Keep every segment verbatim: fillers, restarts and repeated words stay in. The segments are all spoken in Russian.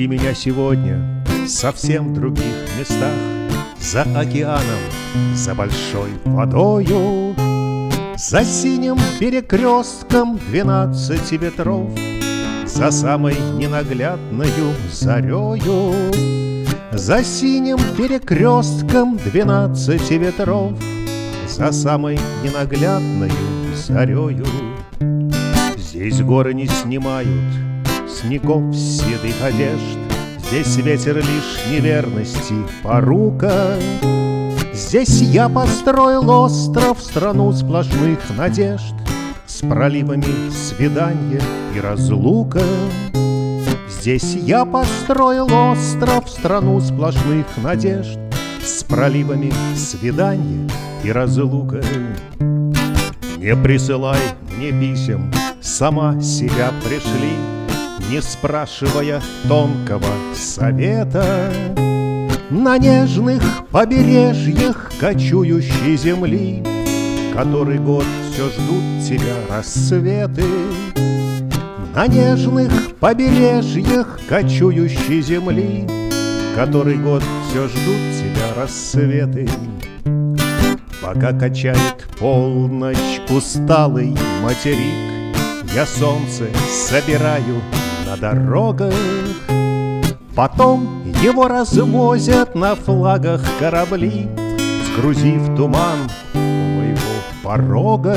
Ищи меня сегодня совсем в других местах, за океаном, за большой водою, за синим перекрестком двенадцати ветров, за самой ненаглядною зарею, за синим перекрестком двенадцати ветров, за самой ненаглядною зарею. Здесь горы не снимают снегов седых одежд, здесь ветер лишь неверности порука. Здесь я построил остров, страну сплошных надежд, с проливами свидания и разлука. Здесь я построил остров, страну сплошных надежд, с проливами свидания и разлука. Не присылай мне писем, сама себя пришли, не спрашивая тонкого совета. На нежных побережьях кочующей земли который год все ждут тебя рассветы. На нежных побережьях кочующей земли который год все ждут тебя рассветы. Пока качает полночь усталый материк, я солнце собираю на дорогах. Потом его развозят на флагах корабли, сгрузив туман у моего порога.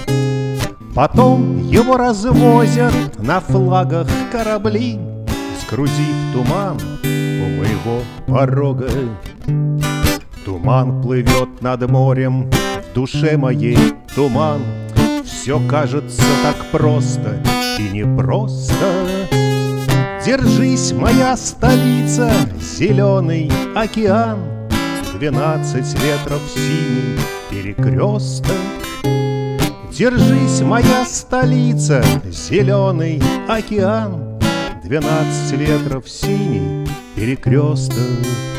Потом его развозят на флагах корабли, сгрузив туман у моего порога. Туман плывет над морем, в душе моей туман. Все кажется так просто и непросто. Держись, моя столица, зеленый океан, двенадцать ветров синий перекресток. Держись, моя столица, зеленый океан, двенадцать ветров синий перекресток.